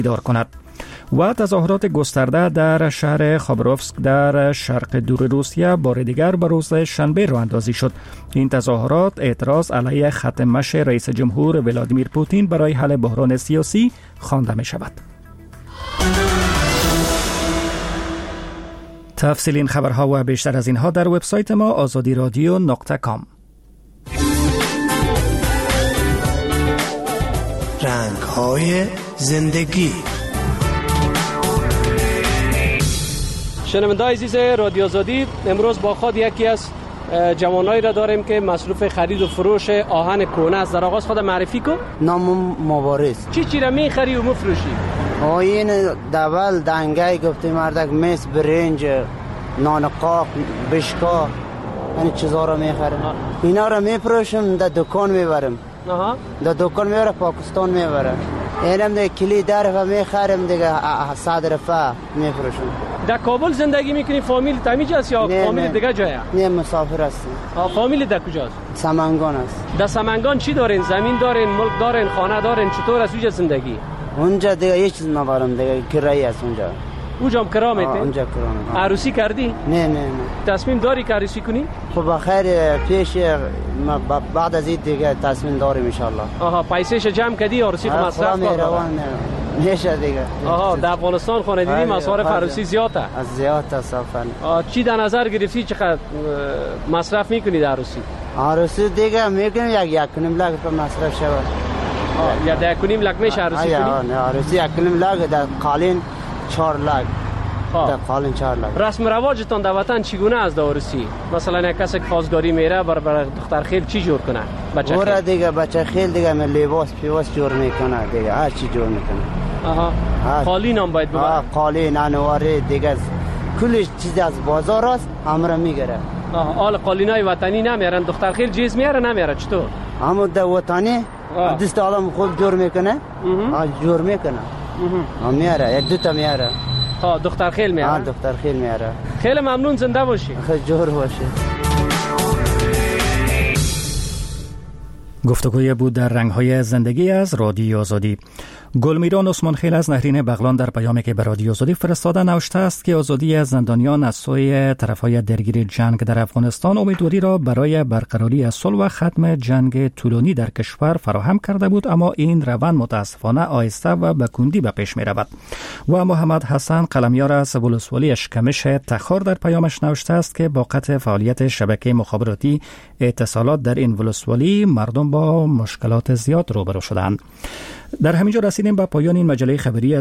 دار کند. و تظاهرات گسترده در شهر خاباروفسک در شرق دور روسیه بار دیگر به روز شنبه راه اندازی شد. این تظاهرات اعتراض علیه خط مشی رئیس جمهور ولادیمیر پوتین برای حل بحران سیاسی خوانده می شود. تفصیل این خبرها و بیشتر از اینها در وبسایت ما azadiradio.com. رنگ‌های زندگی. شنونده‌های عزیز رادیو آزادی، امروز با خود یکی از جوانایی را داریم که مصروف خرید و فروش آهن کهنه است. در آغاز خود معرفی کن. نام مبارز. چی را می‌خری و می‌فروشی؟ این دبل دنگای گفته مردک مس برنج نان قاق بشکا این چیزا را می‌خرم. اینا را می‌فروشم در دکان میبرم. در دکان میبرم پاکستان میبرم. اینم دیگه کلی درفه میخرم دیگه 100 رفه میفروشم. در کابل زندگی میکنی؟ فامیل تمیج است یا فامیل دیگه جایه؟ نه مسافر هستم. فامیل در کجاست؟ سمنگان است. در سمنگان چی دارین؟ زمین دارین، ملک دارین، خانه دارین؟ چطور است اونجا زندگی؟ اونجا دیگه هیچ چیز ندارم دیگه، کرایه است اونجا. اونجا هم کرا میتی؟ اونجا کرا میتی. عروسی کردی؟ نه. تصمیم داری که عروسی کنی؟ خب بخیر پیش بعد از این دیگه تصمیم داریم ان شاء الله. پیسه‌ش جمع کردی عروسی خو مصرف روان نشه دیگه. در افغانستان خونه دیدی مصارف عروسی زیاده. از زیاده صافن. چی در نظر گرفتی چقدر مصرف میکنی در عروسی؟ عروسی دیگه میکنیم 1.5 لک مصرف شود. یا 1.5 لک میشه عروسی کنی؟ نه عروسی 1.5 لک در قالین 4 لک. در قالین 4 لک. رسم رواجتان در وطن چگونه است در عروسی؟ مثلا یک کسی که خواستگاری میره برای دختر خیل چی جور کنه؟ بچه خیل. اون دیگه بچه خیل دیگه لباس پیواس جور میکنه دیگه، هر چی جور میکنه. قالین هم باید ببره. قالین انواره دیگه کل چیز از بازار است همرا میگیره. حال قالینای وطنی نمیارن؟ دختر خیل جیز میاره نمیاره چطور؟ همون در وطنی دست آدم خود جور میکنه. جور میکنه. میاره یک دو تا میاره. دختر خیل میاره؟ دختر خیل میاره. خیلی ممنون، زنده باشی. خیلی جور باشی. گفتگوی بود در رنگ‌های زندگی از رادیو آزادی. گلمیران عثمان خیل از نهرین بغلان در پیامی که به رادیو آزادی فرستاده نوشته است که آزادی از زندانیان از سوی طرفهای درگیر جنگ در افغانستان امیدواری را برای برقراری صلح و ختم جنگ طولانی در کشور فراهم کرده بود، اما این روند متاسفانه آهسته و به کندی به پیش می رود. و محمد حسن قلمیار از ولسوالی اشکمش تخار در پیامش نوشته است که با قطع فعالیت شبکه مخابراتی اتصالات در این ولسوالی مردم با مشکلات زیاد روبرو شدند. در همینجا رسیدیم به پایان این مجله خبری